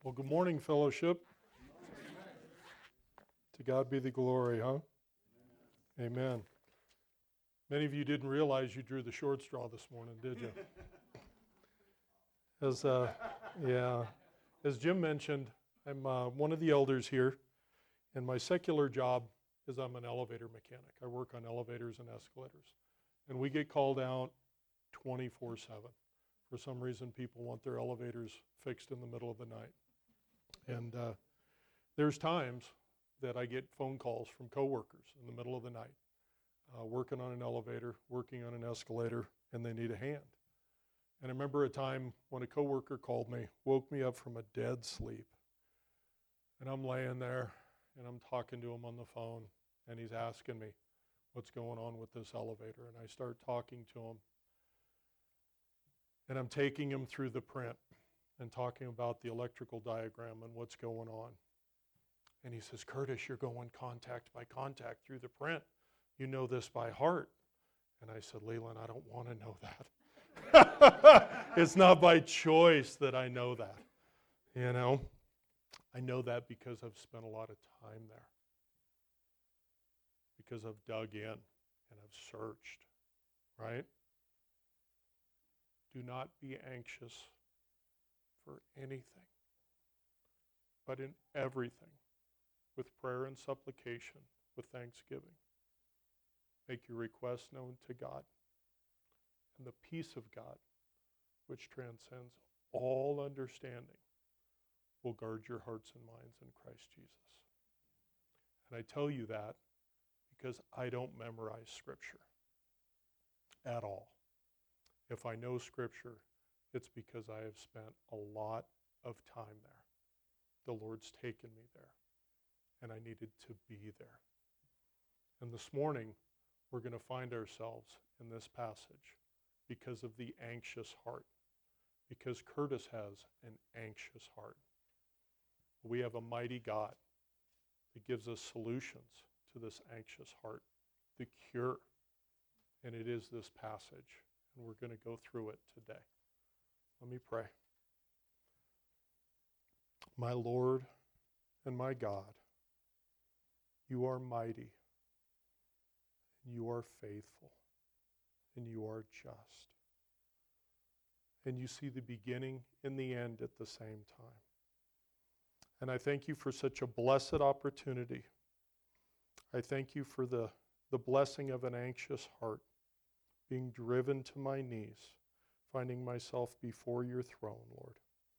Well, good morning, fellowship. To God be the glory, huh? Amen. Many of you didn't realize you drew the short straw this morning, did you? As Jim mentioned, I'm one of the elders here, and my secular job is I'm an elevator mechanic. I work on elevators and escalators, and we get called out 24/7. For some reason, people want their elevators fixed in the middle of the night. And there's times that I get phone calls from coworkers in the middle of the night, working on an elevator, working on an escalator, and they need a hand. And I remember a time when a coworker called me, woke me up from a dead sleep. And I'm laying there, and I'm talking to him on the phone, and he's asking me what's going on with this elevator. And I start talking to him, and I'm taking him through the print and talking about the electrical diagram and what's going on. And he says, Curtis, you're going contact by contact through the print. You know this by heart. And I said, Leland, I don't want to know that. It's not by choice that I know that. You know, I know that because I've spent a lot of time there. Because I've dug in and I've searched, right? Do not be anxious for anything, but in everything, with prayer and supplication, with thanksgiving. Make your requests known to God, and the peace of God, which transcends all understanding, will guard your hearts and minds in Christ Jesus. And I tell you that because I don't memorize Scripture at all. If I know Scripture, it's because I have spent a lot of time there. The Lord's taken me there, and I needed to be there. And this morning, we're going to find ourselves in this passage because of the anxious heart, because Curtis has an anxious heart. We have a mighty God that gives us solutions to this anxious heart, the cure, and it is this passage, and we're going to go through it today. Let me pray. My Lord and my God, you are mighty, you are faithful, and you are just. And you see the beginning and the end at the same time. And I thank you for such a blessed opportunity. I thank you for the blessing of an anxious heart, being driven to my knees, finding myself before your throne, Lord.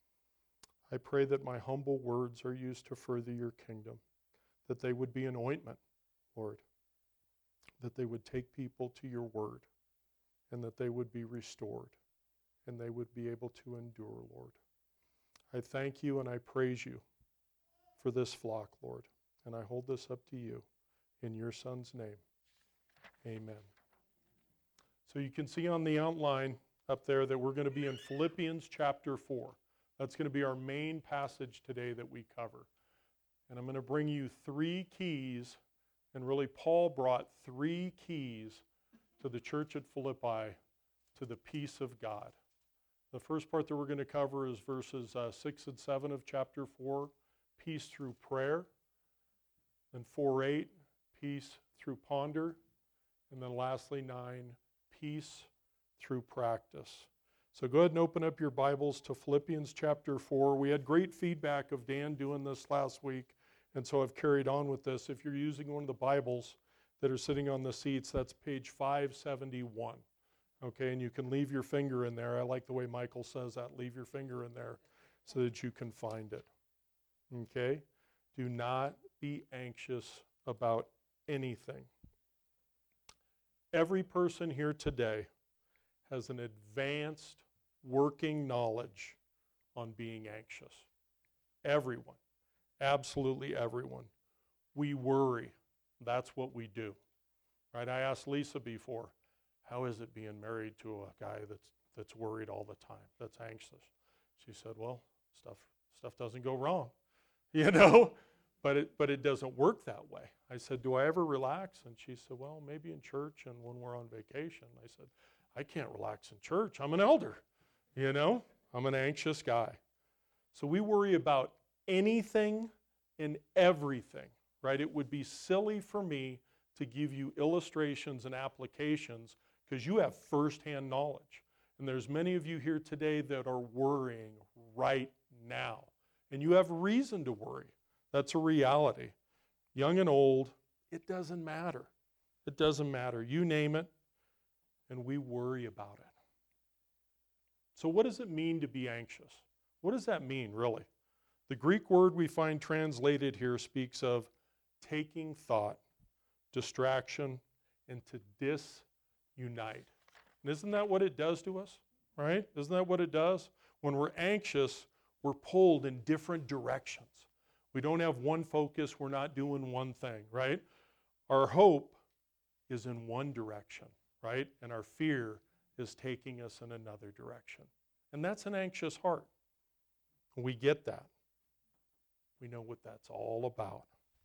I pray that my humble words are used to further your kingdom, that they would be an ointment, Lord, that they would take people to your word, and that they would be restored, and they would be able to endure, Lord. I thank you and I praise you for this flock, Lord, and I hold this up to you in your Son's name. Amen. So you can see on the outline up there that we're going to be in Philippians chapter 4. That's going to be our main passage today that we cover. And I'm going to bring you three keys, and really Paul brought three keys to the church at Philippi to the peace of God. The first part that we're going to cover is verses 6 and 7 of chapter 4, peace through prayer. Then 4:8, peace through ponder. And then lastly 9, peace through practice. So go ahead and open up your Bibles to Philippians chapter 4. We had great feedback of Dan doing this last week, and so I've carried on with this. If you're using one of the Bibles that are sitting on the seats, that's page 571. Okay, and you can leave your finger in there. I like the way Michael says that, leave your finger in there so that you can find it. Okay? Do not be anxious about anything. Every person here today has an advanced working knowledge on being anxious. Everyone. Absolutely everyone. We worry. That's what we do. Right? I asked Lisa before, how is it being married to a guy that's worried all the time, that's anxious? She said, well, stuff doesn't go wrong, you know, but it doesn't work that way. I said, do I ever relax? And she said, well, maybe in church and when we're on vacation. I said, I can't relax in church. I'm an elder, you know. I'm an anxious guy. So we worry about anything and everything, right? It would be silly for me to give you illustrations and applications because you have firsthand knowledge. And there's many of you here today that are worrying right now. And you have reason to worry. That's a reality. Young and old, it doesn't matter. It doesn't matter. You name it, and we worry about it. So what does it mean to be anxious? What does that mean, really? The Greek word we find translated here speaks of taking thought, distraction, and to disunite. And isn't that what it does to us, right? Isn't that what it does? When we're anxious, we're pulled in different directions. We don't have one focus. We're not doing one thing, right? Our hope is in one direction, right? And our fear is taking us in another direction. And that's an anxious heart. We get that. We know what that's all about.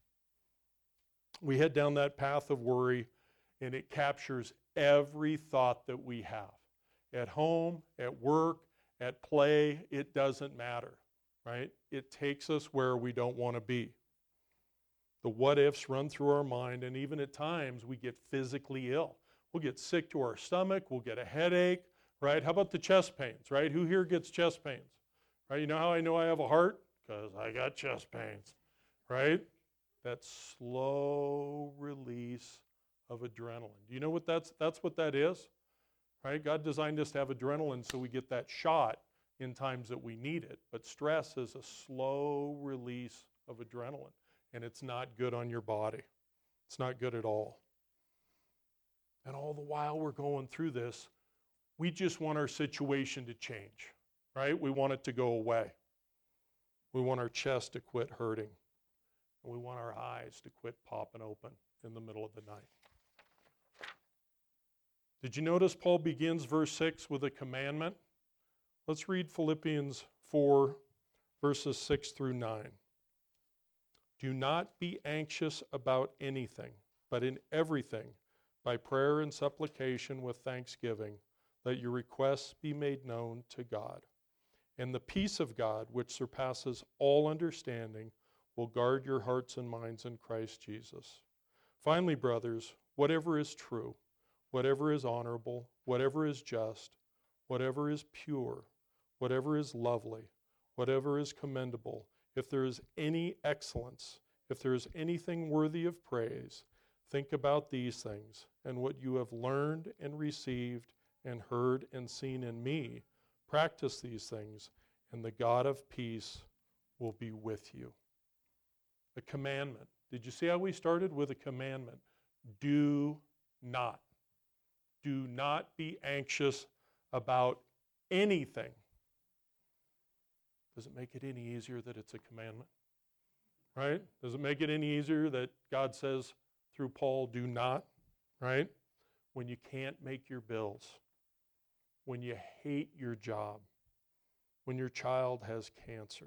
We head down that path of worry, and it captures every thought that we have. At home, at work, at play, it doesn't matter, right? It takes us where we don't want to be. The what-ifs run through our mind, and even at times we get physically ill. We'll get sick to our stomach, we'll get a headache, right? How about the chest pains, right? Who here gets chest pains? Right? You know how I know I have a heart? Because I got chest pains, right? That slow release of adrenaline. Do you know what that's what that is? Right? God designed us to have adrenaline so we get that shot in times that we need it. But stress is a slow release of adrenaline, and it's not good on your body. It's not good at all. And all the while we're going through this, we just want our situation to change, right? We want it to go away. We want our chest to quit hurting. And we want our eyes to quit popping open in the middle of the night. Did you notice Paul begins verse 6 with a commandment? Let's read Philippians 4, verses 6 through 9. Do not be anxious about anything, but in everything, by prayer and supplication with thanksgiving, let your requests be made known to God. And the peace of God, which surpasses all understanding, will guard your hearts and minds in Christ Jesus. Finally, brothers, whatever is true, whatever is honorable, whatever is just, whatever is pure, whatever is lovely, whatever is commendable, if there is any excellence, if there is anything worthy of praise, think about these things, and what you have learned and received and heard and seen in me, practice these things, and the God of peace will be with you. A commandment. Did you see how we started with a commandment? Do not. Do not be anxious about anything. Does it make it any easier that it's a commandment? Right? Does it make it any easier that God says through Paul, do not? Right? When you can't make your bills, when you hate your job, when your child has cancer,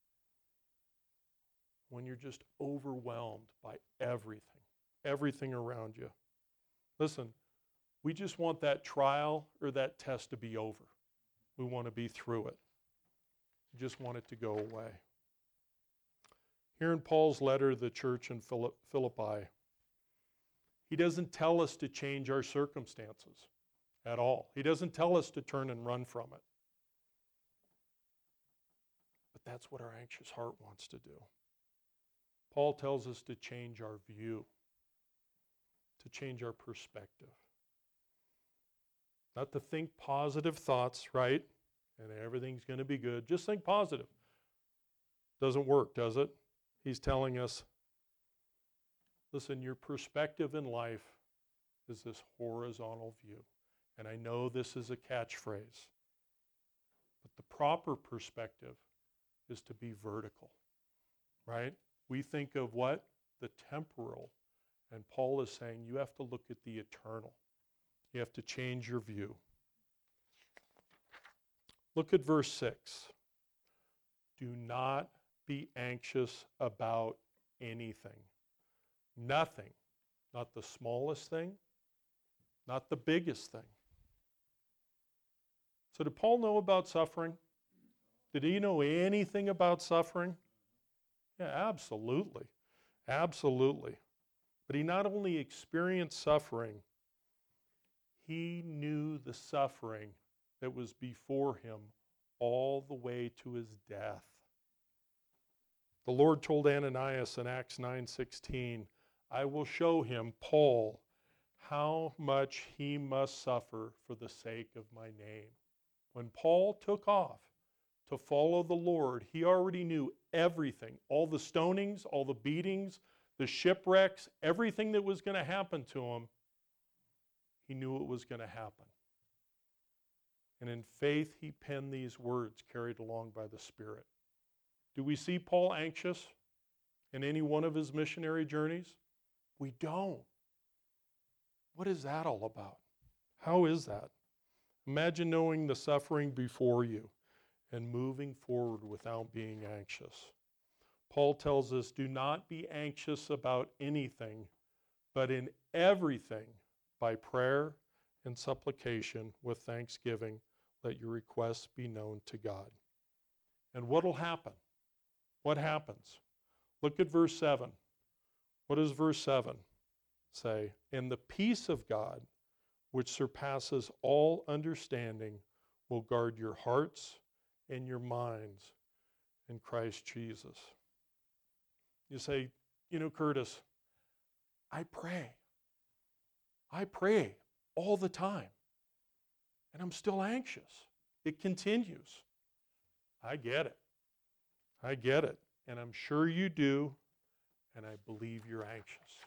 when you're just overwhelmed by everything around you. Listen, we just want that trial or that test to be over. We want to be through it. We just want it to go away. Here in Paul's letter to the church in Philippi, he doesn't tell us to change our circumstances at all. He doesn't tell us to turn and run from it. But that's what our anxious heart wants to do. Paul tells us to change our view, to change our perspective. Not to think positive thoughts, right? And everything's going to be good. Just think positive. Doesn't work, does it? He's telling us, listen, your perspective in life is this horizontal view. And I know this is a catchphrase, but the proper perspective is to be vertical, right? We think of what? The temporal. And Paul is saying you have to look at the eternal. You have to change your view. Look at verse 6. Do not be anxious about anything. Nothing. Not the smallest thing, not the biggest thing. So did Paul know about suffering? Did he know anything about suffering? Yeah, absolutely. Absolutely. But he not only experienced suffering, he knew the suffering that was before him all the way to his death. The Lord told Ananias in Acts 9:16, I will show him, Paul, how much he must suffer for the sake of my name. When Paul took off to follow the Lord, he already knew everything, all the stonings, all the beatings, the shipwrecks, everything that was going to happen to him. He knew it was going to happen. And in faith, he penned these words carried along by the Spirit. Do we see Paul anxious in any one of his missionary journeys? We don't. What is that all about? How is that? Imagine knowing the suffering before you and moving forward without being anxious. Paul tells us, do not be anxious about anything, but in everything, by prayer and supplication with thanksgiving, let your requests be known to God. And what will happen? What happens? Look at verse 7. What does verse 7 say? And the peace of God, which surpasses all understanding, will guard your hearts and your minds in Christ Jesus. You say, Curtis, I pray all the time, and I'm still anxious. It continues. I get it, and I'm sure you do, and I believe you're anxious.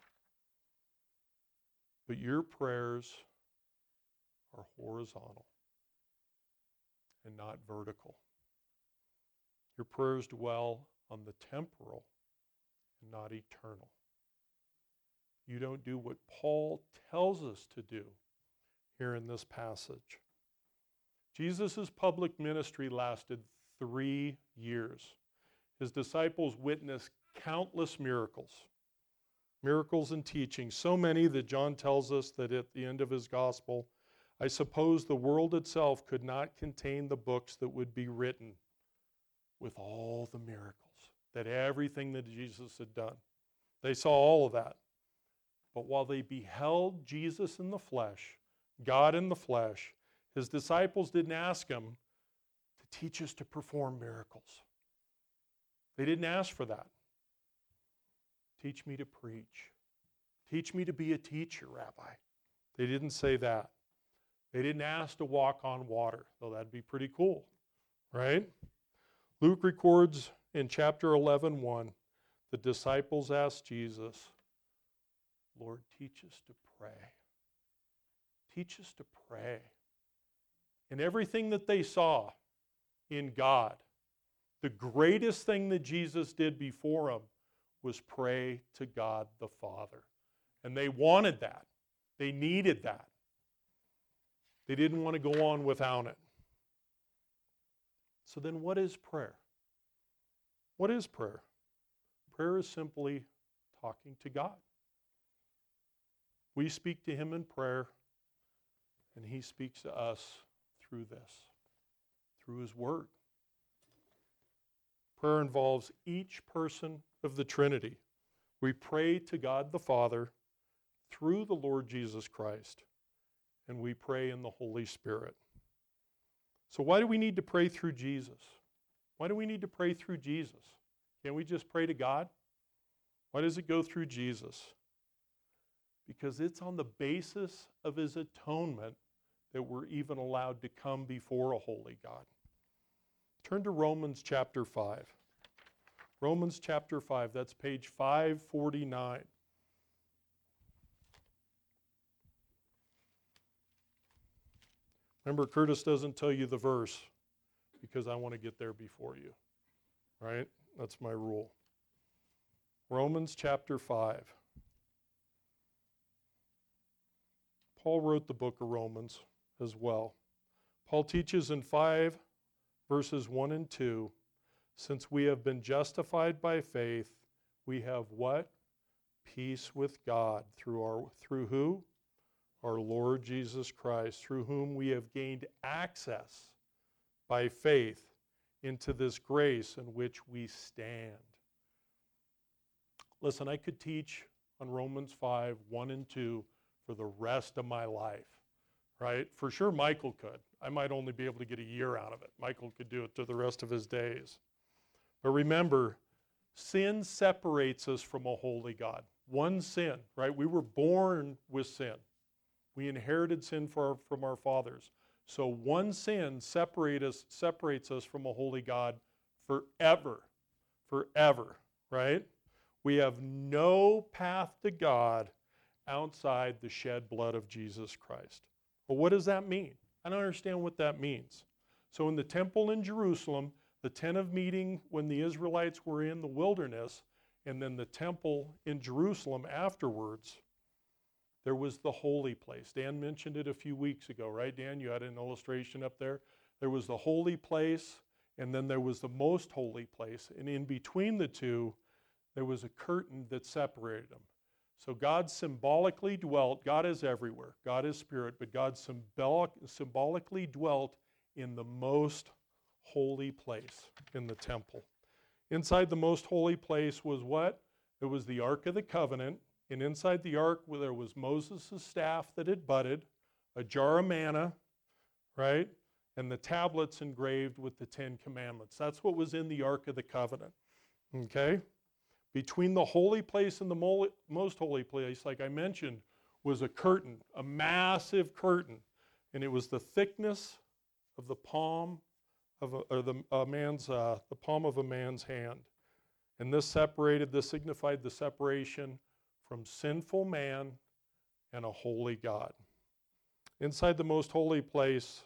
But your prayers are horizontal and not vertical. Your prayers dwell on the temporal and not eternal. You don't do what Paul tells us to do here in this passage. Jesus' public ministry lasted 3 years. His disciples witnessed countless miracles and teaching, so many that John tells us that at the end of his gospel, I suppose the world itself could not contain the books that would be written with all the miracles, that everything that Jesus had done. They saw all of that. But while they beheld Jesus in the flesh, God in the flesh, his disciples didn't ask him to teach us to perform miracles. They didn't ask for that. Teach me to preach. Teach me to be a teacher, Rabbi. They didn't say that. They didn't ask to walk on water, though that'd be pretty cool, right? Luke records in chapter 11:1, the disciples asked Jesus, Lord, teach us to pray. Teach us to pray. And everything that they saw in God, the greatest thing that Jesus did before them was pray to God the Father. And they wanted that. They needed that. They didn't want to go on without it. So then what is prayer? What is prayer? Prayer is simply talking to God. We speak to him in prayer, and he speaks to us through this, through his word. Prayer involves each person of the Trinity. We pray to God the Father through the Lord Jesus Christ, and we pray in the Holy Spirit. So why do we need to pray through Jesus? Why do we need to pray through Jesus? Can't we just pray to God? Why does it go through Jesus? Because it's on the basis of his atonement that we're even allowed to come before a holy God. Turn to Romans chapter 5. Romans chapter 5, that's page 549. Remember, Curtis doesn't tell you the verse because I want to get there before you, right? That's my rule. Romans chapter 5. Paul wrote the book of Romans as well. Paul teaches in 5 verses 1 and 2, since we have been justified by faith, we have what? Peace with God through who? Our Lord Jesus Christ, through whom we have gained access by faith into this grace in which we stand. Listen, I could teach on Romans 5, 1 and 2 for the rest of my life, right? For sure, Michael could. I might only be able to get a year out of it. Michael could do it to the rest of his days. But remember, sin separates us from a holy God. One sin, right? We were born with sin. We inherited sin from our fathers. So one sin separates us from a holy God forever. Forever, right? We have no path to God outside the shed blood of Jesus Christ. Well, what does that mean? I don't understand what that means. So in the temple in Jerusalem, the tent of meeting when the Israelites were in the wilderness, and then the temple in Jerusalem afterwards, there was the holy place. Dan mentioned it a few weeks ago, right, Dan? You had an illustration up there. There was the holy place, and then there was the most holy place. And in between the two, there was a curtain that separated them. So God symbolically dwelt. God is everywhere. God is spirit, but God symbolically dwelt in the most holy place in the temple. Inside the most holy place was what? It was the Ark of the Covenant. And inside the ark, there was Moses' staff that had budded, a jar of manna, right? And the tablets engraved with the Ten Commandments. That's what was in the Ark of the Covenant, okay? Between the holy place and the most holy place, like I mentioned, was a curtain, a massive curtain. And it was the thickness of the palm of the palm of a man's hand. And this signified the separation from sinful man and a holy God. Inside the most holy place,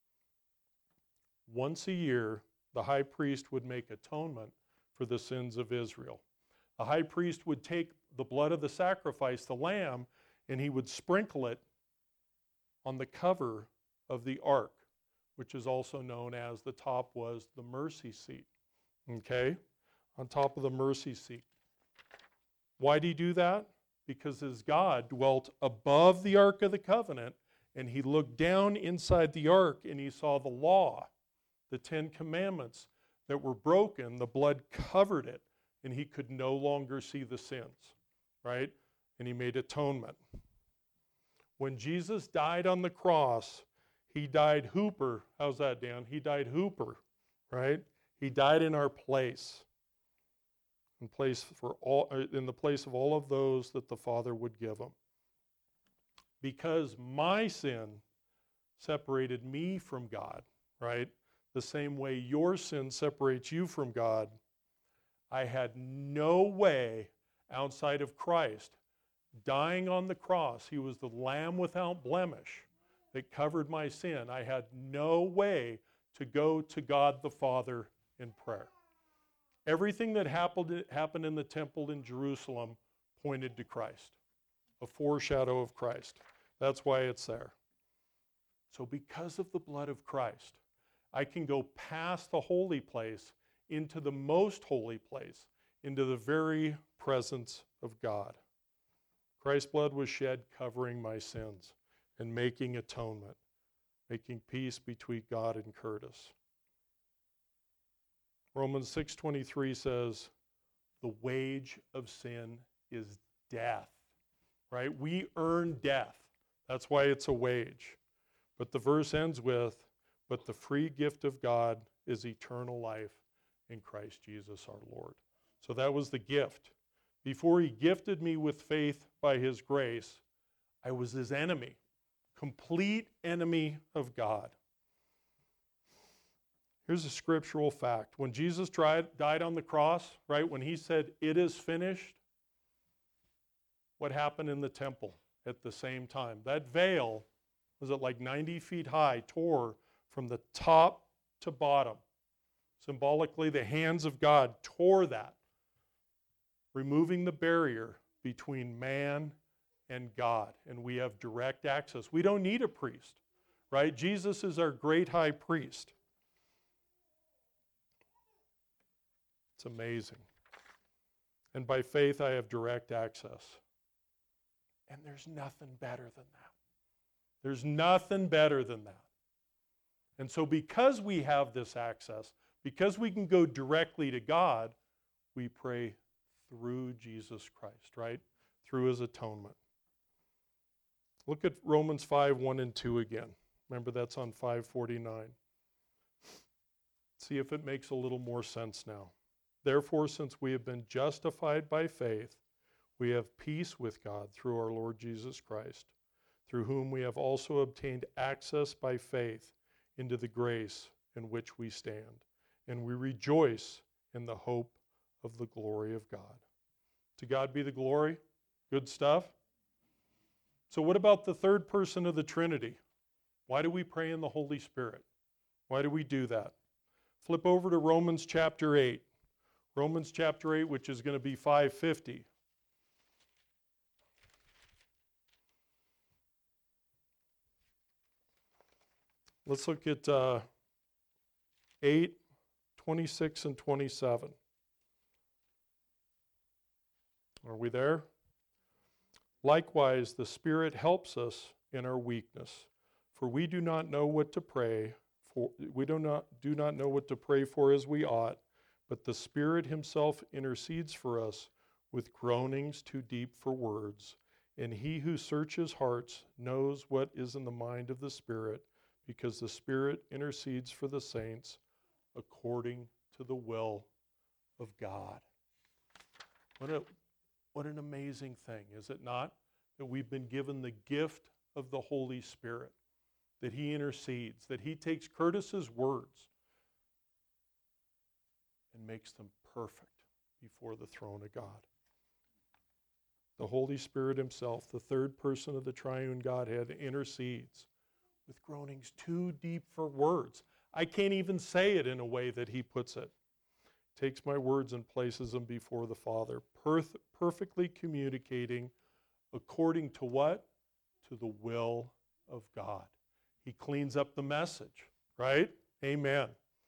once a year, the high priest would make atonement for the sins of Israel. The high priest would take the blood of the sacrifice, the lamb, and he would sprinkle it on the cover of the ark, which is also known as the top was the mercy seat, okay? On top of the mercy seat. Why did he do that? Because his God dwelt above the Ark of the Covenant, and he looked down inside the ark and he saw the law, the Ten Commandments that were broken. The blood covered it, and he could no longer see the sins, right? And he made atonement. When Jesus died on the cross, he died hooper. How's that, Dan? He died hooper, right? He died in our place. In the place of all of those that the Father would give him. Because my sin separated me from God, right? The same way your sin separates you from God, I had no way outside of Christ dying on the cross. He was the Lamb without blemish that covered my sin. I had no way to go to God the Father in prayer. Everything that happened in the temple in Jerusalem pointed to Christ, a foreshadow of Christ. That's why it's there. So because of the blood of Christ, I can go past the holy place into the most holy place, into the very presence of God. Christ's blood was shed covering my sins and making atonement, making peace between God and Curtis. Romans 6:23 says, the wage of sin is death, right? We earn death. That's why it's a wage. But the verse ends with, but the free gift of God is eternal life in Christ Jesus our Lord. So that was the gift. Before he gifted me with faith by his grace, I was his enemy, complete enemy of God. Here's a scriptural fact. When Jesus died on the cross, right, when he said, it is finished, what happened in the temple at the same time? That veil, was it like 90 feet high, tore from the top to bottom. Symbolically, the hands of God tore that, removing the barrier between man and God. And we have direct access. We don't need a priest, right? Jesus is our great high priest. It's amazing. And by faith, I have direct access. And there's nothing better than that. There's nothing better than that. And so because we have this access, Because we can go directly to God, we pray through Jesus Christ, right? Through his atonement. Look at Romans 5, 1 and 2 again. Remember, that's on 549. See if it makes a little more sense now. Therefore, since we have been justified by faith, we have peace with God through our Lord Jesus Christ, through whom we have also obtained access by faith into the grace in which we stand, and we rejoice in the hope of the glory of God. To God be the glory. Good stuff. So what about the third person of the Trinity? Why do we pray in the Holy Spirit? Why do we do that? Flip over to Romans chapter 8. Romans chapter 8, which is going to be 550. Let's look at 8, 26, and 27. Are we there? Likewise, the Spirit helps us in our weakness, for we do not know what to pray for. We do not know what to pray for as we ought, but the Spirit himself intercedes for us with groanings too deep for words. And he who searches hearts knows what is in the mind of the Spirit, because the Spirit intercedes for the saints according to the will of God. What an amazing thing, is it not? That we've been given the gift of the Holy Spirit, that he intercedes, that he takes Curtis's words and makes them perfect before the throne of God. The Holy Spirit himself, the third person of the triune Godhead, intercedes with groanings too deep for words. I can't even say it in a way that he puts it. Takes my words and places them before the Father, perfectly communicating according to what? To the will of God. He cleans up the message, right? Amen.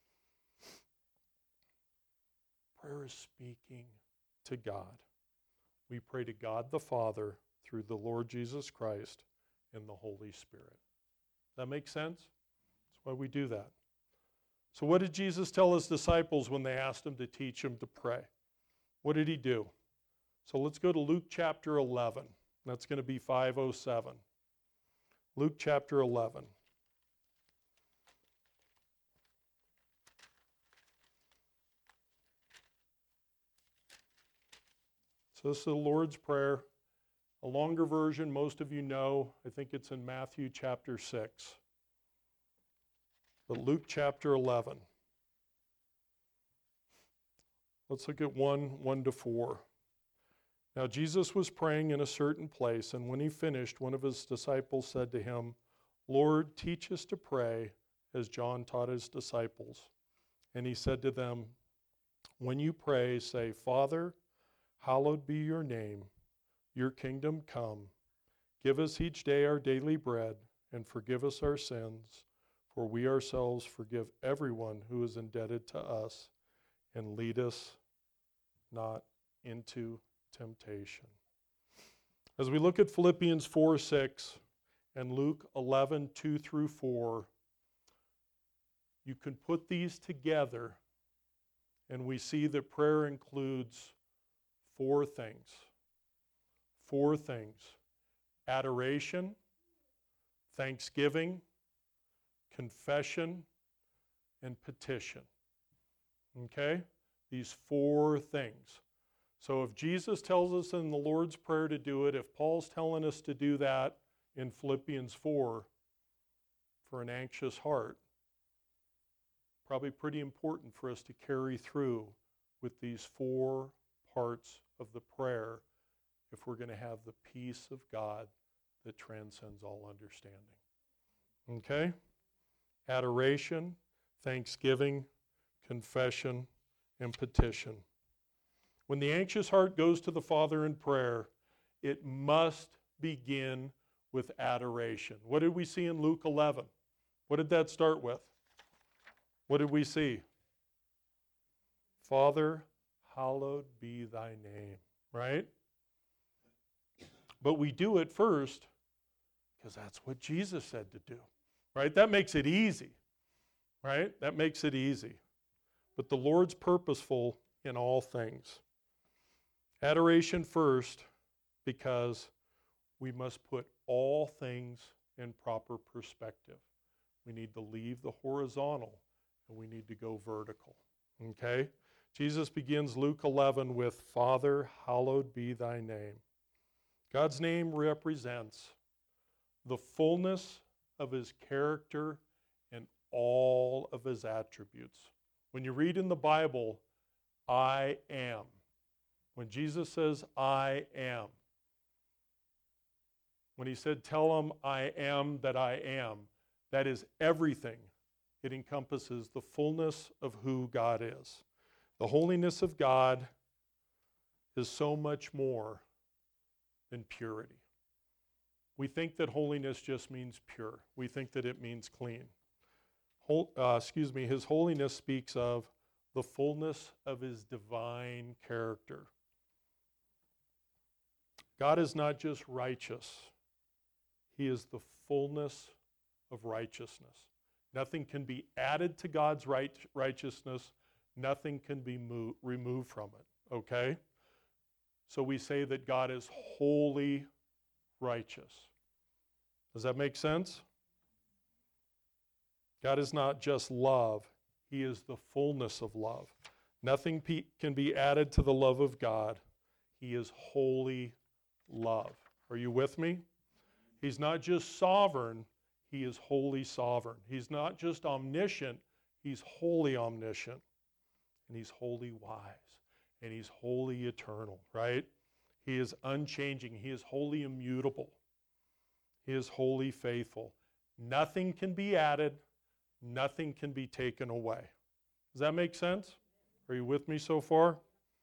Prayer is speaking to God. We pray to God the Father through the Lord Jesus Christ and the Holy Spirit. That makes sense? That's why we do that. So what did Jesus tell his disciples when they asked him to teach him to pray? What did he do? So let's go to Luke chapter 11. That's going to be 507. Luke chapter 11. So this is the Lord's Prayer. A longer version, most of you know. I think it's in Matthew chapter 6. But Luke chapter 11. Let's look at 1 to 4. Now Jesus was praying in a certain place, and when he finished, one of his disciples said to him, Lord, teach us to pray, as John taught his disciples. And he said to them, when you pray, say, Father, hallowed be your name, your kingdom come. Give us each day our daily bread, and forgive us our sins, for we ourselves forgive everyone who is indebted to us, and lead us not into temptation. As we look at Philippians 4:6 and Luke 11:2 through 4, you can put these together, and we see that prayer includes four things. Four things: adoration, thanksgiving, confession, and petition. Okay? These four things. So if Jesus tells us in the Lord's Prayer to do it, if Paul's telling us to do that in Philippians 4 for an anxious heart, probably pretty important for us to carry through with these four parts of the prayer if we're going to have the peace of God that transcends all understanding. Okay? Adoration, thanksgiving, confession, and petition. When the anxious heart goes to the Father in prayer, it must begin with adoration. What did we see in Luke 11? What did that start with? What did we see? Father, hallowed be thy name, right? But we do it first because that's what Jesus said to do, right? That makes it easy, right? That makes it easy. but the Lord's purposeful in all things. Adoration first, because we must put all things in proper perspective. We need to leave the horizontal and we need to go vertical. Okay? Jesus begins Luke 11 with, Father, hallowed be thy name. God's name represents the fullness of his character and all of his attributes. When you read in the Bible, I am. When Jesus says, I am. When he said, tell them I am that I am, that is everything. It encompasses the fullness of who God is. The holiness of God is so much more than purity. We think that holiness just means pure. We think that it means clean. His holiness speaks of the fullness of his divine character. God is not just righteous. He is the fullness of righteousness. Nothing can be added to God's righteousness. Nothing can be removed from it, okay? So we say that God is wholly righteous. Does that make sense? God is not just love. He is the fullness of love. Nothing can be added to the love of God. He is wholly love. Are you with me? He's not just sovereign. He is wholly sovereign. He's not just omniscient. He's wholly omniscient. And he's wholly wise. And he's wholly eternal, right? He is unchanging. He is wholly immutable. He is wholly faithful. Nothing can be added. Nothing can be taken away. Does that make sense? Are you with me so far?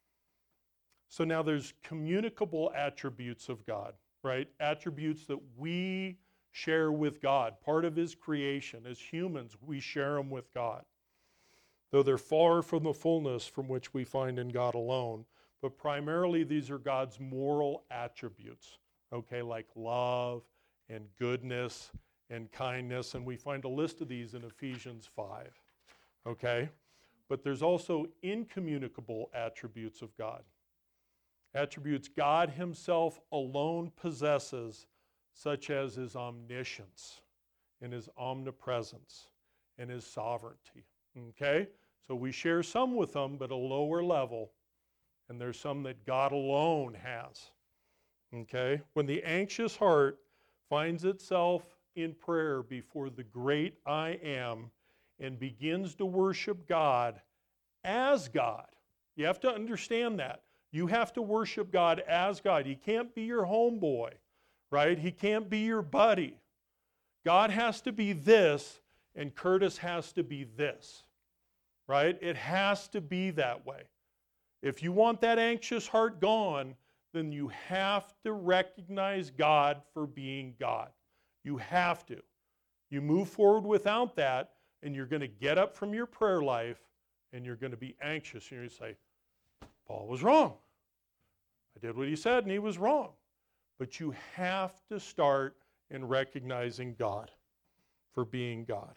So now there's communicable attributes of God, right? Attributes that we share with God. Part of his creation. As humans, we share them with God. Though they're far from the fullness from which we find in God alone. But primarily these are God's moral attributes, okay, like love and goodness and kindness. And we find a list of these in Ephesians 5, okay? But there's also incommunicable attributes of God. Attributes God himself alone possesses, such as his omniscience and his omnipresence and his sovereignty, okay? So we share some with them, but a lower level. And there's some that God alone has. Okay? When the anxious heart finds itself in prayer before the great I am and begins to worship God as God. You have to understand that. You have to worship God as God. He can't be your homeboy, right? He can't be your buddy. God has to be this, and Curtis has to be this, right? It has to be that way. If you want that anxious heart gone, then you have to recognize God for being God. You have to. You move forward without that, and you're going to get up from your prayer life, and you're going to be anxious. And you're going to say, Paul was wrong. I did what he said, and he was wrong. But you have to start in recognizing God for being God.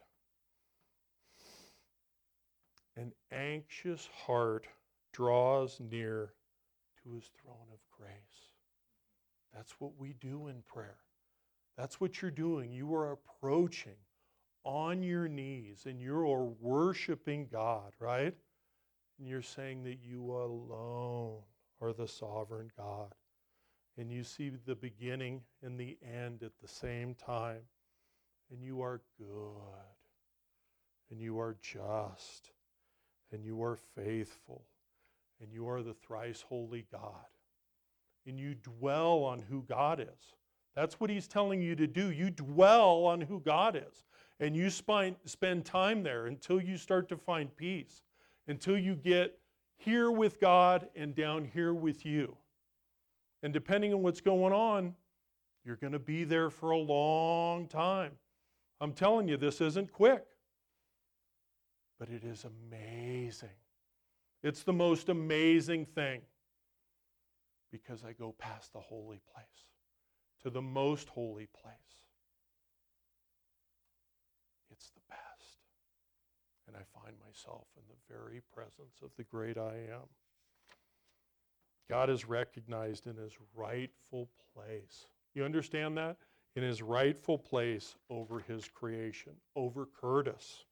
An anxious heart draws near to his throne of grace. That's what we do in prayer. That's what you're doing. You are approaching on your knees and you're worshiping God, right? And you're saying that you alone are the sovereign God. And you see the beginning and the end at the same time. And you are good. And you are just. And you are faithful. And you are the thrice holy God. And you dwell on who God is. That's what he's telling you to do. You dwell on who God is. And you spend time there until you start to find peace. Until you get here with God and down here with you. And depending on what's going on, you're going to be there for a long time. I'm telling you, this isn't quick. But it is amazing. It's the most amazing thing. Because I go past the holy place to the most holy place. It's the best. And and I find myself in the very presence of the great I am. God is recognized in his rightful place. You understand that? In his rightful place over his creation, over Curtis.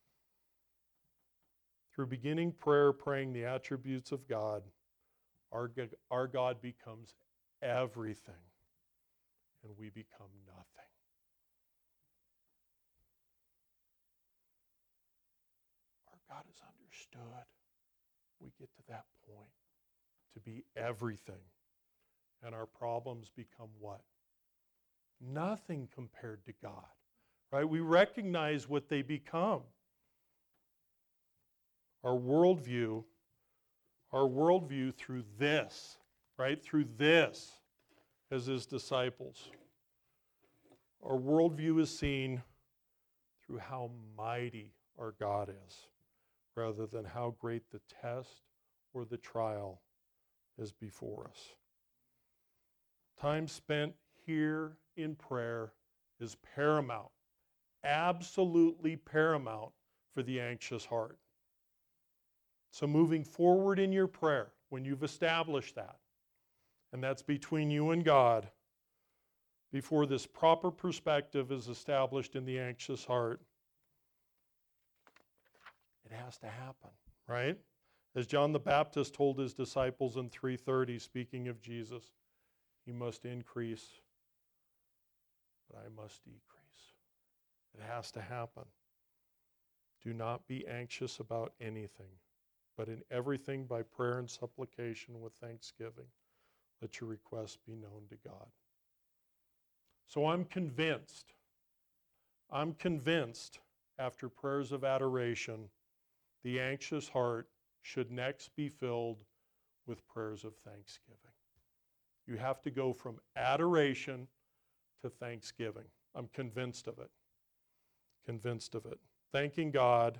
Through beginning prayer, praying the attributes of God, our God becomes everything, and we become nothing. Our God is understood. We get to that point, to be everything. And our problems become what? Nothing compared to God, right? We recognize what they become. Our worldview through this, right? Through this, as his disciples. Our worldview is seen through how mighty our God is, rather than how great the test or the trial is before us. Time spent here in prayer is paramount, absolutely paramount for the anxious heart. So moving forward in your prayer, when you've established that, and that's between you and God, before this proper perspective is established in the anxious heart, it has to happen, right? As John the Baptist told his disciples in 3:30, speaking of Jesus, he must increase, but I must decrease. It has to happen. Do not be anxious about anything, but in everything by prayer and supplication with thanksgiving, let your requests be known to God. So I'm convinced after prayers of adoration, the anxious heart should next be filled with prayers of thanksgiving. You have to go from adoration to thanksgiving. I'm convinced of it. Convinced of it. Thanking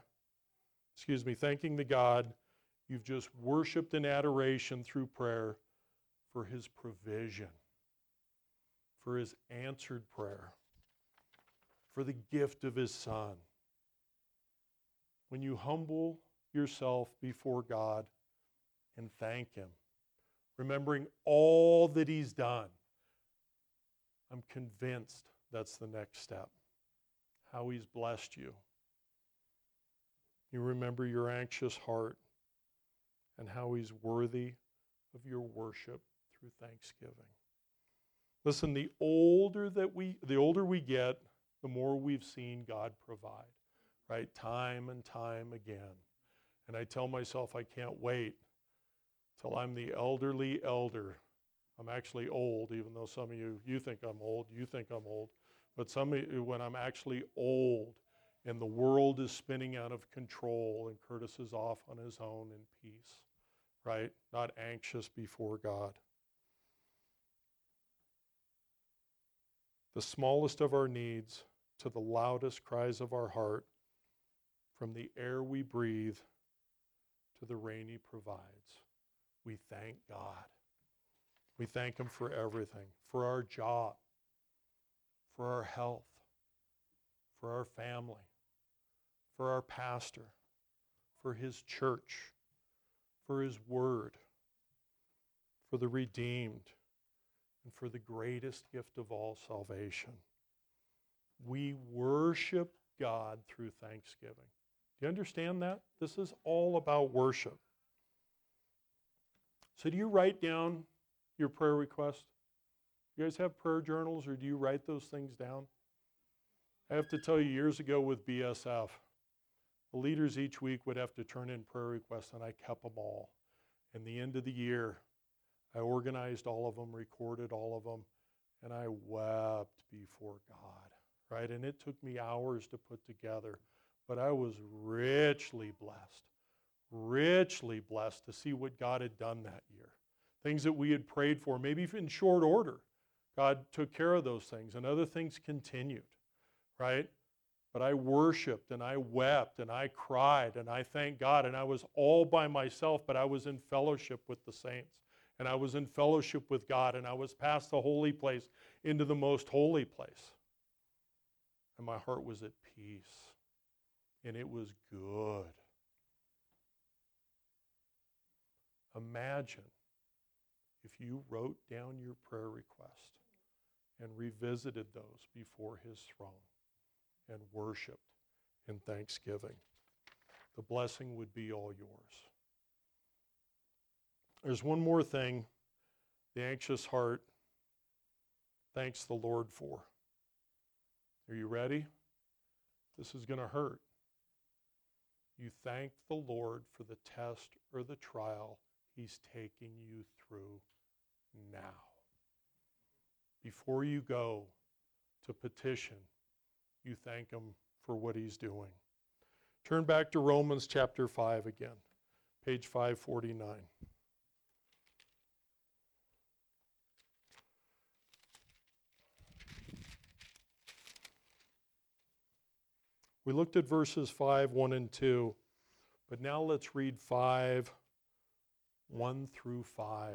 the God you've just worshiped in adoration through prayer for his provision, for his answered prayer, for the gift of his Son. When you humble yourself before God and thank him, remembering all that he's done, I'm convinced that's the next step. How he's blessed you. You remember your anxious heart and how he's worthy of your worship through thanksgiving. Listen, the older we get, the more we've seen God provide, right? Time and time again. And I tell myself I can't wait till I'm the elderly elder. I'm actually old, even though some of you think I'm old, but some of you, when I'm actually old and the world is spinning out of control and Curtis is off on his own in peace, right? Not anxious before God. The smallest of our needs to the loudest cries of our heart, from the air we breathe to the rain he provides. We thank God. We thank him for everything, for our job, for our health, for our family, for our pastor, for his church, for his word, for the redeemed, and for the greatest gift of all, salvation. We worship God through thanksgiving. Do you understand that? This is all about worship. So do you write down your prayer request? You guys have prayer journals, or do you write those things down? I have to tell you, years ago with BSF, the leaders each week would have to turn in prayer requests, and I kept them all. And the end of the year, I organized all of them, recorded all of them, and I wept before God, right? And it took me hours to put together, but I was richly blessed to see what God had done that year. Things that we had prayed for, maybe in short order. God took care of those things, and other things continued, right? But I worshiped, and I wept, and I cried, and I thanked God, and I was all by myself, but I was in fellowship with the saints, and I was in fellowship with God, and I was past the holy place into the most holy place. And my heart was at peace. and it was good. Imagine if you wrote down your prayer request and revisited those before his throne and worshiped in thanksgiving. The blessing would be all yours. There's one more thing the anxious heart thanks the Lord for. Are you ready? This is going to hurt. You thank the Lord for the test or the trial he's taking you through now. Before you go to petition, you thank him for what he's doing. Turn back to Romans chapter 5 again, page 549. We looked at verses 5, 1 and 2, but now let's read 5, 1 through 5.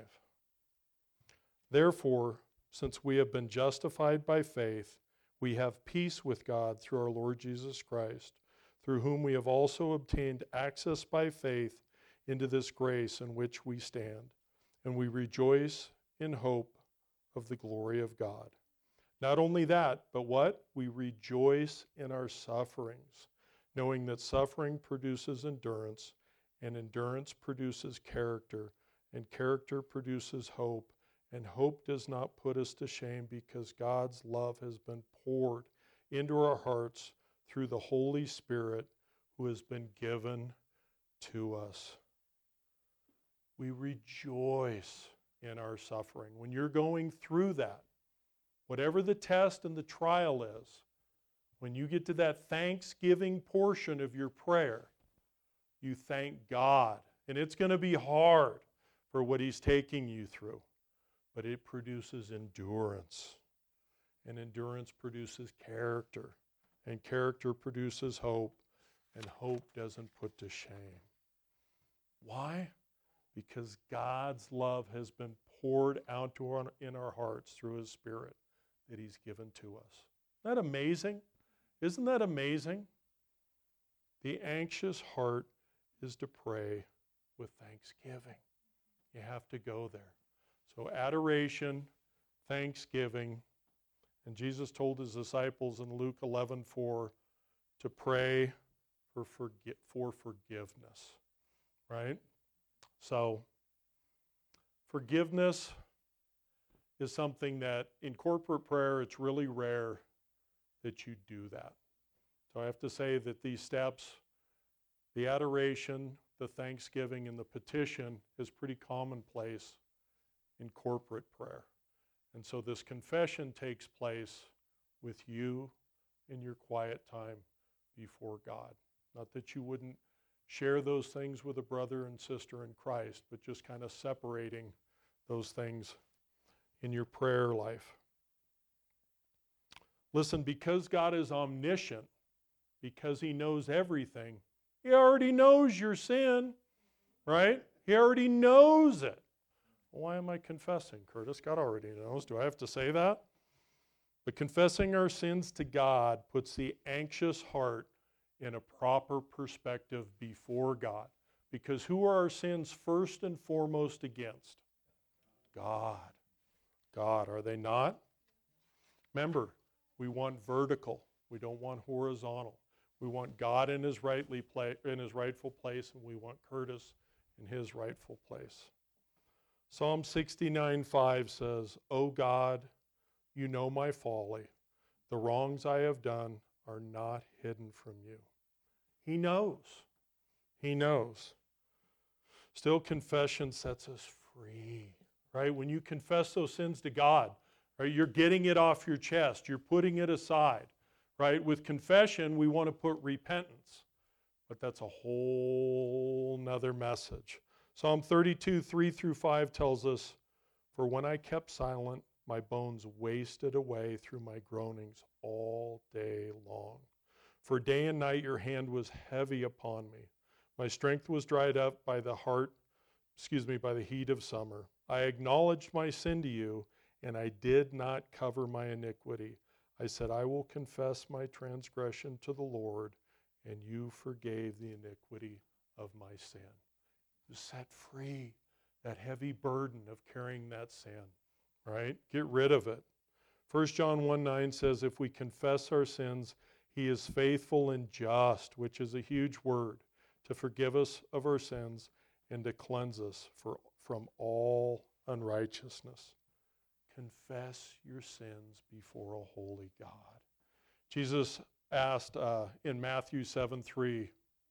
Therefore, since we have been justified by faith, we have peace with God through our Lord Jesus Christ, through whom we have also obtained access by faith into this grace in which we stand, and we rejoice in hope of the glory of God. Not only that, but what? We rejoice in our sufferings, knowing that suffering produces endurance, and endurance produces character, and character produces hope, and hope does not put us to shame because God's love has been poured into our hearts through the Holy Spirit who has been given to us. We rejoice in our suffering. When you're going through that, whatever the test and the trial is, when you get to that thanksgiving portion of your prayer, you thank God. And it's going to be hard for what he's taking you through, but it produces endurance. And endurance produces character. And character produces hope. And hope doesn't put to shame. Why? Because God's love has been poured out in our hearts through his Spirit that he's given to us. Isn't that amazing? Isn't that amazing? The anxious heart is to pray with thanksgiving. You have to go there. So adoration, thanksgiving, and Jesus told his disciples in Luke 11:4 to pray for forgiveness, right? So forgiveness is something that in corporate prayer, it's really rare that you do that. So I have to say that these steps, the adoration, the thanksgiving, and the petition is pretty commonplace in corporate prayer. And so this confession takes place with you in your quiet time before God. Not that you wouldn't share those things with a brother and sister in Christ, but just kind of separating those things in your prayer life. Listen, because God is omniscient, because he knows everything, he already knows your sin, right? He already knows it. Why am I confessing, Curtis? God already knows. Do I have to say that? But confessing our sins to God puts the anxious heart in a proper perspective before God. Because who are our sins first and foremost against? God. God, are they not? Remember, we want vertical. We don't want horizontal. We want God in his rightful place, and we want Curtis in his rightful place. Psalm 69:5 says, O God, you know my folly. The wrongs I have done are not hidden from you. He knows. He knows. Still, confession sets us free, right? When you confess those sins to God, right, you're getting it off your chest. You're putting it aside, right? With confession, we want to put repentance, but that's a whole nother message. Psalm 32:3-5 tells us, for when I kept silent, my bones wasted away through my groanings all day long. For day and night your hand was heavy upon me. My strength was dried up by the heat of summer. I acknowledged my sin to you, and I did not cover my iniquity. I said, I will confess my transgression to the Lord, and you forgave the iniquity of my sin. You set free that heavy burden of carrying that sin, right? Get rid of it. 1 John 1:9 says, if we confess our sins, he is faithful and just, which is a huge word, to forgive us of our sins and to cleanse us from all unrighteousness. Confess your sins before a holy God. Jesus asked in Matthew 7:3,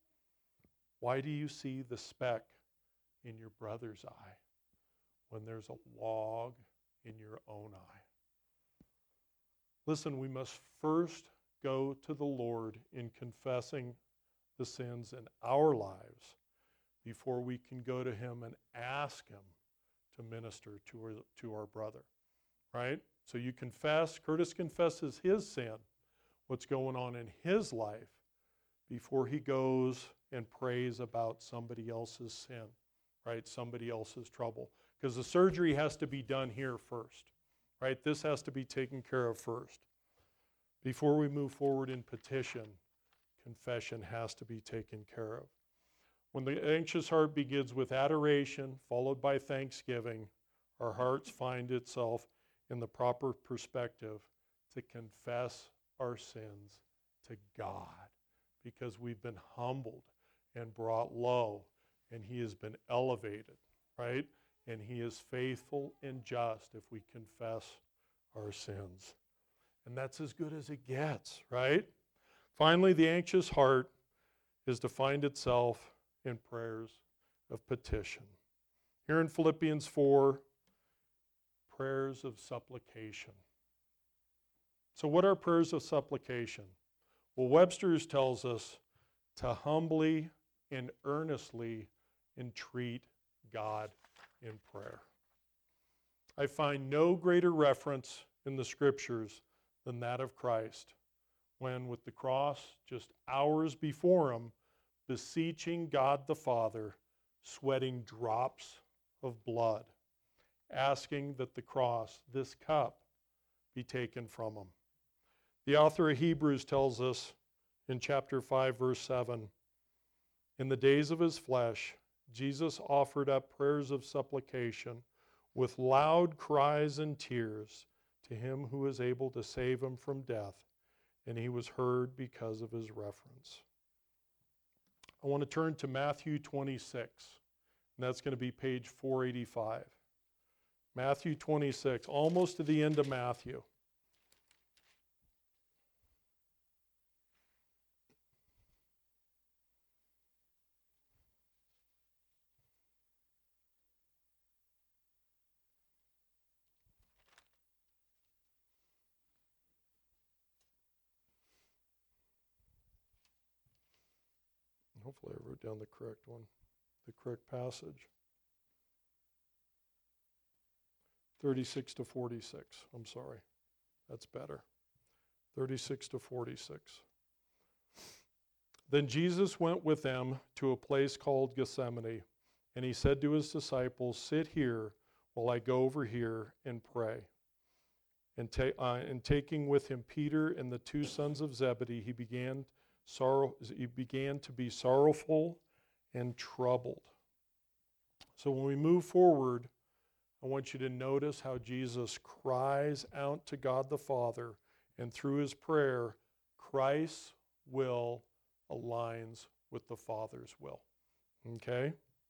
why do you see the speck in your brother's eye when there's a log in your own eye? Listen, we must first go to the Lord in confessing the sins in our lives before we can go to him and ask him to minister to our brother, right? So you confess, Curtis confesses his sin, what's going on in his life, before he goes and prays about somebody else's sin, right? Somebody else's trouble. Because the surgery has to be done here first, right? This has to be taken care of first. Before we move forward in petition, confession has to be taken care of. When the anxious heart begins with adoration, followed by thanksgiving, our hearts find itself in the proper perspective to confess our sins to God, because we've been humbled and brought low, and he has been elevated, right? And he is faithful and just if we confess our sins. And that's as good as it gets, right? Finally, the anxious heart is to find itself in prayers of petition. Here in Philippians 4, prayers of supplication. So what are prayers of supplication? Well, Webster's tells us to humbly and earnestly entreat God in prayer. I find no greater reference in the scriptures than that of Christ, when with the cross just hours before him, beseeching God the Father, sweating drops of blood, asking that the cross, this cup, be taken from him. The author of Hebrews tells us in chapter 5, verse 7, in the days of his flesh, Jesus offered up prayers of supplication with loud cries and tears to him who is able to save him from death, and he was heard because of his reference. I want to turn to Matthew 26, and that's going to be page 485. Matthew 26, almost to the end of Matthew. Hopefully I wrote down the correct one, the correct passage. 36 to 46, I'm sorry. That's better. 36 to 46. Then Jesus went with them to a place called Gethsemane, and he said to his disciples, sit here while I go over here and pray. And taking with him Peter and the two sons of Zebedee, he began to be sorrowful and troubled. So when we move forward, I want you to notice how Jesus cries out to God the Father, and through his prayer, Christ's will aligns with the Father's will. Okay?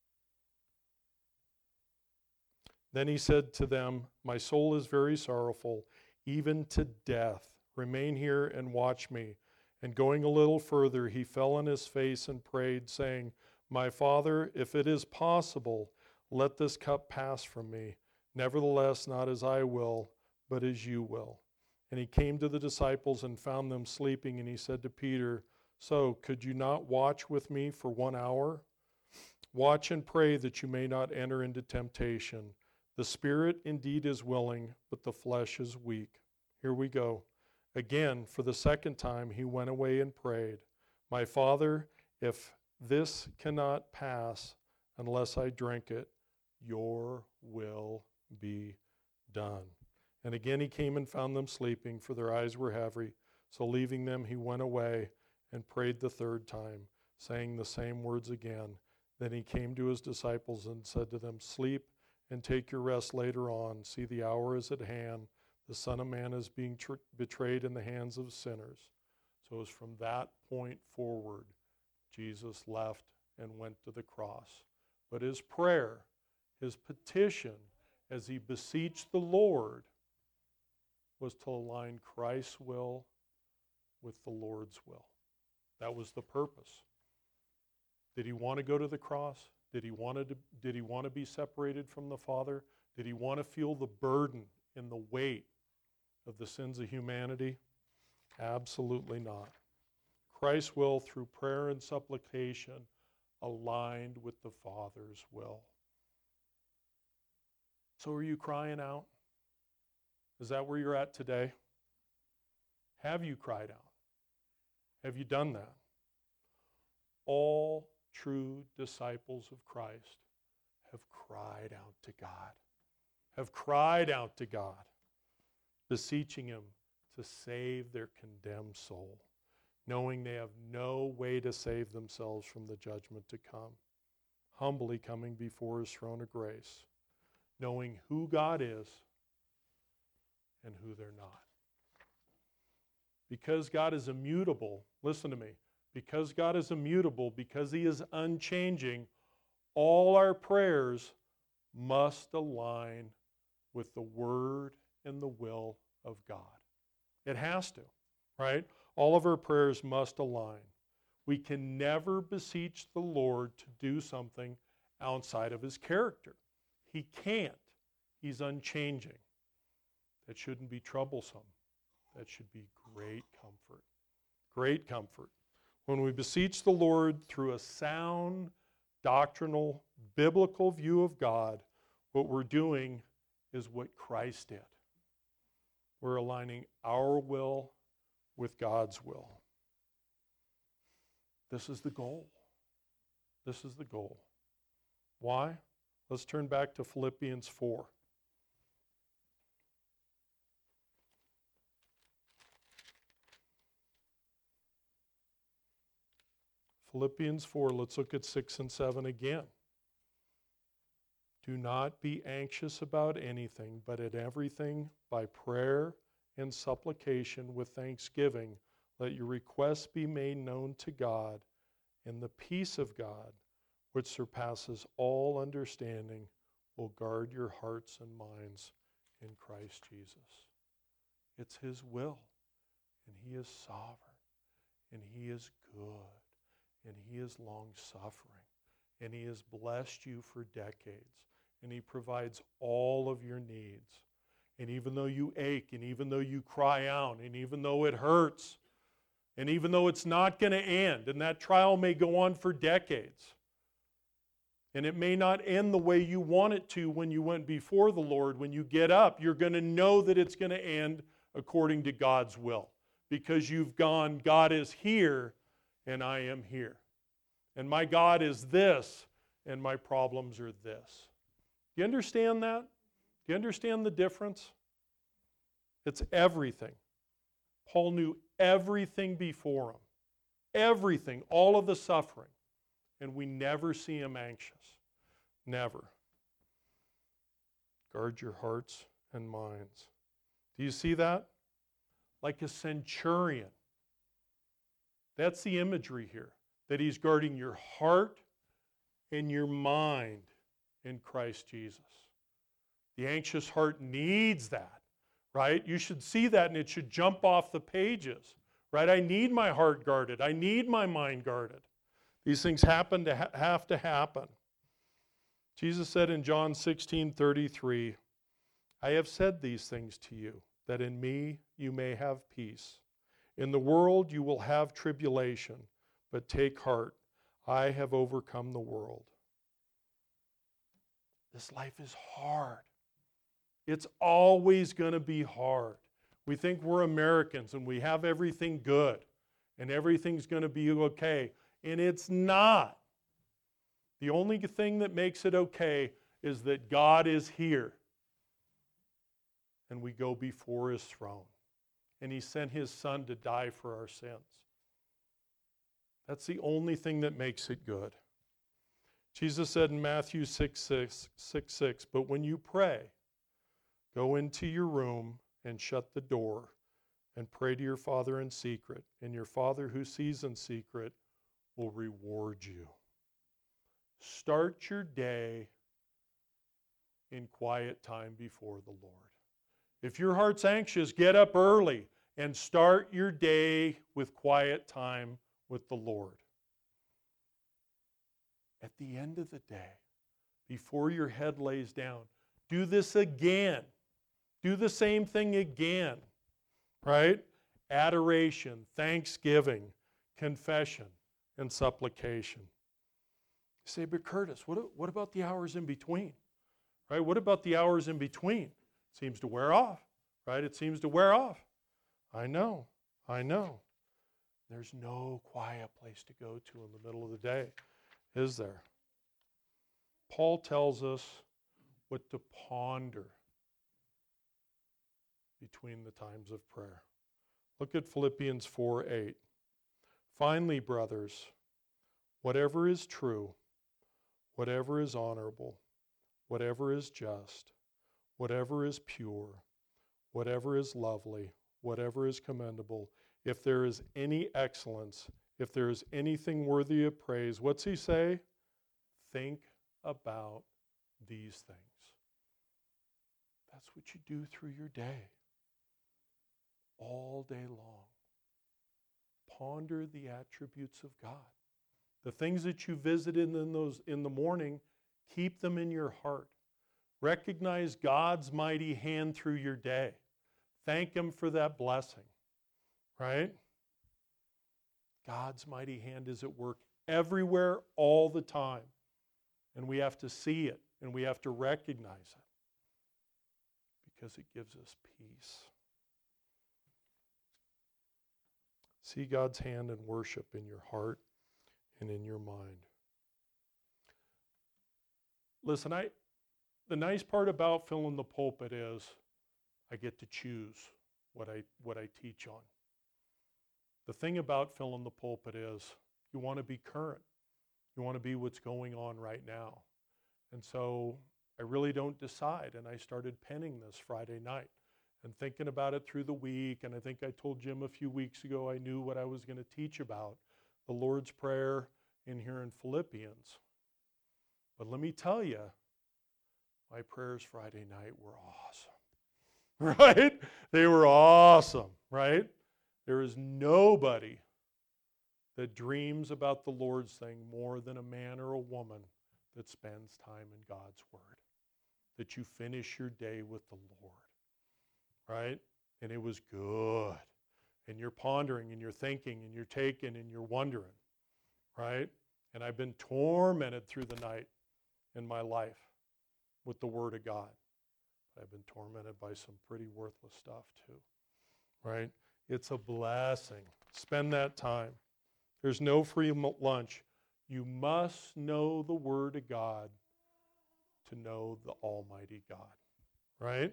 Then he said to them, my soul is very sorrowful, even to death. Remain here and watch me. And going a little further, he fell on his face and prayed, saying, my Father, if it is possible, let this cup pass from me. Nevertheless, not as I will, but as you will. And he came to the disciples and found them sleeping, and he said to Peter, so could you not watch with me for 1 hour? Watch and pray that you may not enter into temptation. The spirit indeed is willing, but the flesh is weak. Here we go. Again, for the second time, he went away and prayed, my Father, if this cannot pass unless I drink it, your will be done. And again he came and found them sleeping, for their eyes were heavy. So leaving them, he went away and prayed the third time, saying the same words again. Then he came to his disciples and said to them, "Sleep and take your rest later on. See, the hour is at hand. The Son of Man is being betrayed in the hands of sinners." So it was from that point forward, Jesus left and went to the cross. But his prayer, his petition, as he beseeched the Lord, was to align Christ's will with the Lord's will. That was the purpose. Did he want to go to the cross? Did he want to be separated from the Father? Did he want to feel the burden and the weight of the sins of humanity? Absolutely not. Christ's will, through prayer and supplication, aligned with the Father's will. So are you crying out? Is that where you're at today? Have you cried out? Have you done that? All true disciples of Christ have cried out to God, beseeching him to save their condemned soul, knowing they have no way to save themselves from the judgment to come, humbly coming before his throne of grace, knowing who God is and who they're not. Because God is immutable, listen to me, because God is immutable, because he is unchanging, all our prayers must align with the word and the will of God. It has to, right? All of our prayers must align. We can never beseech the Lord to do something outside of his character. He can't. He's unchanging. That shouldn't be troublesome. That should be great comfort. Great comfort. When we beseech the Lord through a sound, doctrinal, biblical view of God, what we're doing is what Christ did. We're aligning our will with God's will. This is the goal. This is the goal. Why? Let's turn back to Philippians 4. Philippians 4, let's look at 6 and 7 again. Do not be anxious about anything, but in everything, by prayer and supplication with thanksgiving, let your requests be made known to God, and the peace of God, which surpasses all understanding, will guard your hearts and minds in Christ Jesus. It's his will, and he is sovereign, and he is good, and he is long-suffering, and he has blessed you for decades, and he provides all of your needs. And even though you ache, and even though you cry out, and even though it hurts, and even though it's not going to end, and that trial may go on for decades, and it may not end the way you want it to when you went before the Lord, when you get up, you're going to know that it's going to end according to God's will. Because you've gone, God is here, and I am here. And my God is this, and my problems are this. Do you understand that? Do you understand the difference? It's everything. Paul knew everything before him. Everything, all of the suffering. And we never see him anxious. Never. Guard your hearts and minds. Do you see that? Like a centurion. That's the imagery here. That he's guarding your heart and your mind in Christ Jesus. The anxious heart needs that, right? You should see that and it should jump off the pages, right? I need my heart guarded. I need my mind guarded. These things have to happen. Jesus said in John 16:33, I have said these things to you, that in me you may have peace. In the world you will have tribulation, but take heart, I have overcome the world. This life is hard. It's always going to be hard. We think we're Americans and we have everything good and everything's going to be okay. And it's not. The only thing that makes it okay is that God is here. And we go before his throne. And he sent his son to die for our sins. That's the only thing that makes it good. Jesus said in Matthew 6:6, but when you pray, go into your room and shut the door and pray to your Father in secret, and your Father who sees in secret will reward you. Start your day in quiet time before the Lord. If your heart's anxious, get up early and start your day with quiet time with the Lord. At the end of the day, before your head lays down, do this again. Do the same thing again, right? Adoration, thanksgiving, confession, and supplication. You say, but Curtis, what about the hours in between? Right? What about the hours in between? It seems to wear off, right? It seems to wear off. I know. There's no quiet place to go to in the middle of the day, is there? Paul tells us what to ponder between the times of prayer. Look at Philippians 4:8. Finally, brothers, whatever is true, whatever is honorable, whatever is just, whatever is pure, whatever is lovely, whatever is commendable, if there is any excellence, if there is anything worthy of praise, what's he say? Think about these things. That's what you do through your day, all day long. Ponder the attributes of God. The things that you visited in the morning, keep them in your heart. Recognize God's mighty hand through your day. Thank Him for that blessing, right? God's mighty hand is at work everywhere, all the time. And we have to see it, and we have to recognize it because it gives us peace. See God's hand in worship in your heart and in your mind. Listen, the nice part about filling the pulpit is I get to choose what I teach on. The thing about filling the pulpit is you want to be current. You want to be what's going on right now. And so I really don't decide. And I started penning this Friday night and thinking about it through the week. And I think I told Jim a few weeks ago I knew what I was going to teach about, the Lord's Prayer in here in Philippians. But let me tell you, my prayers Friday night were awesome, right? They were awesome, right? There is nobody that dreams about the Lord's thing more than a man or a woman that spends time in God's Word. That you finish your day with the Lord, right? And it was good. And you're pondering and you're thinking and you're taking and you're wondering, right? And I've been tormented through the night in my life with the Word of God. I've been tormented by some pretty worthless stuff too, right? It's a blessing. Spend that time. There's no free lunch. You must know the Word of God to know the Almighty God, right?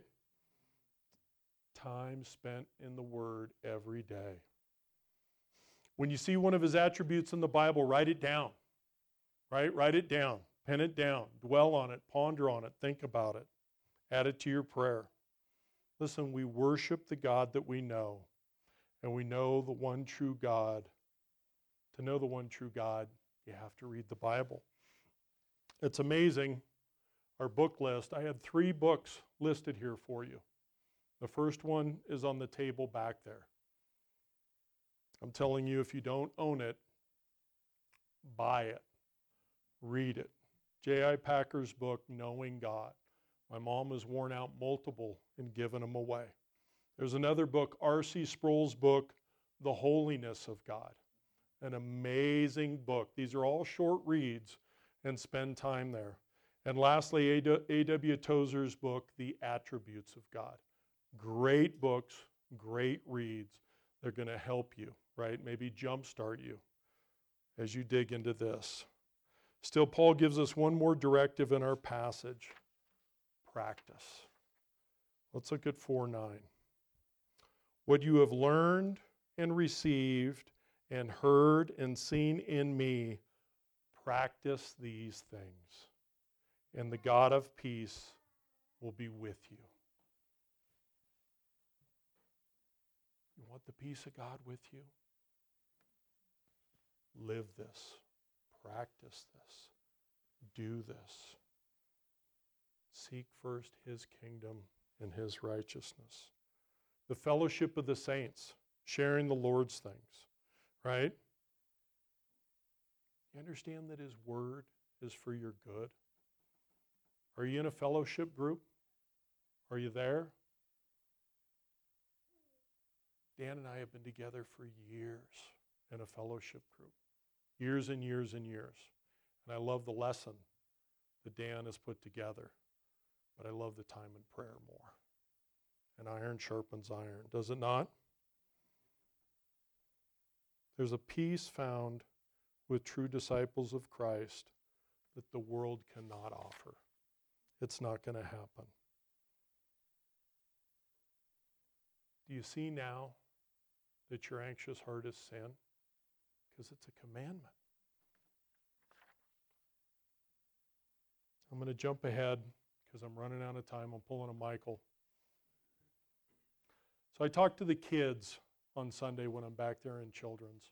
Time spent in the Word every day. When you see one of His attributes in the Bible, write it down, right? Write it down, pen it down, dwell on it, ponder on it, think about it, add it to your prayer. Listen, we worship the God that we know, and we know the one true God. To know the one true God, you have to read the Bible. It's amazing, our book list. I had 3 books listed here for you. The first one is on the table back there. I'm telling you, if you don't own it, buy it. Read it. J.I. Packer's book, Knowing God. My mom has worn out multiple and given them away. There's another book, R.C. Sproul's book, The Holiness of God. An amazing book. These are all short reads, and spend time there. And lastly, A.W. Tozer's book, The Attributes of God. Great books, great reads. They're going to help you, right? Maybe jumpstart you as you dig into this. Still, Paul gives us one more directive in our passage. Practice. Let's look at 4:9. What you have learned and received and heard and seen in me, practice these things, and the God of peace will be with you. You want the peace of God with you? Live this. Practice this. Do this. Seek first his kingdom and his righteousness. The fellowship of the saints, sharing the Lord's things, right? You understand that his word is for your good? Are you in a fellowship group? Are you there? Dan and I have been together for years in a fellowship group. Years and years and years. And I love the lesson that Dan has put together. But I love the time in prayer more. And iron sharpens iron, does it not? There's a peace found with true disciples of Christ that the world cannot offer. It's not going to happen. Do you see now that your anxious heart is sin? Because it's a commandment. I'm going to jump ahead because I'm running out of time. I'm pulling a Michael. So I talked to the kids on Sunday when I'm back there in children's.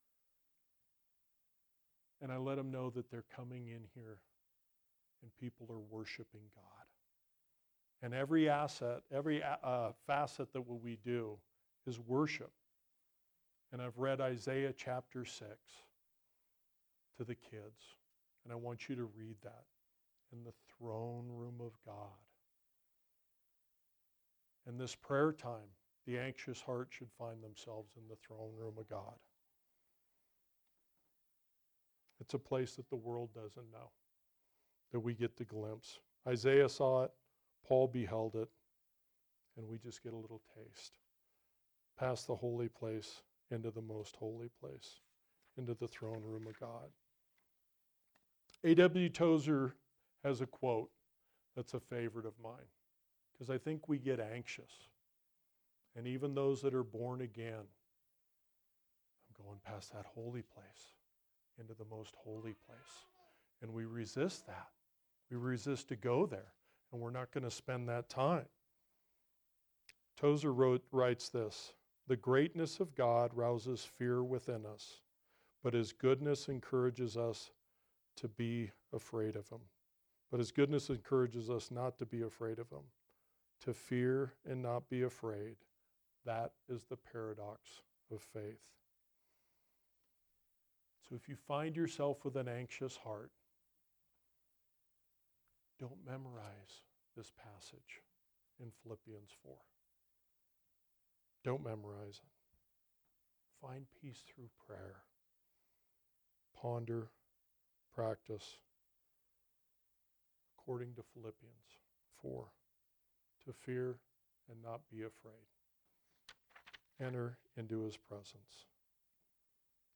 And I let them know that they're coming in here and people are worshiping God. And every facet that we do is worship. And I've read Isaiah chapter 6 to the kids. And I want you to read that in the throne room of God. In this prayer time, the anxious heart should find themselves in the throne room of God. It's a place that the world doesn't know, that we get the glimpse. Isaiah saw it, Paul beheld it, and we just get a little taste. Past the holy place into the most holy place, into the throne room of God. A.W. Tozer has a quote that's a favorite of mine, because I think we get anxious. And even those that are born again, I'm going past that holy place into the most holy place. And we resist that. We resist to go there, and we're not going to spend that time. Tozer writes this: the greatness of God rouses fear within us, but his goodness encourages us to be afraid of him. But his goodness encourages us not to be afraid of him, to fear and not be afraid. That is the paradox of faith. So if you find yourself with an anxious heart, don't memorize this passage in Philippians 4. Don't memorize it. Find peace through prayer. Ponder, practice, according to Philippians 4, to fear and not be afraid. Enter into his presence.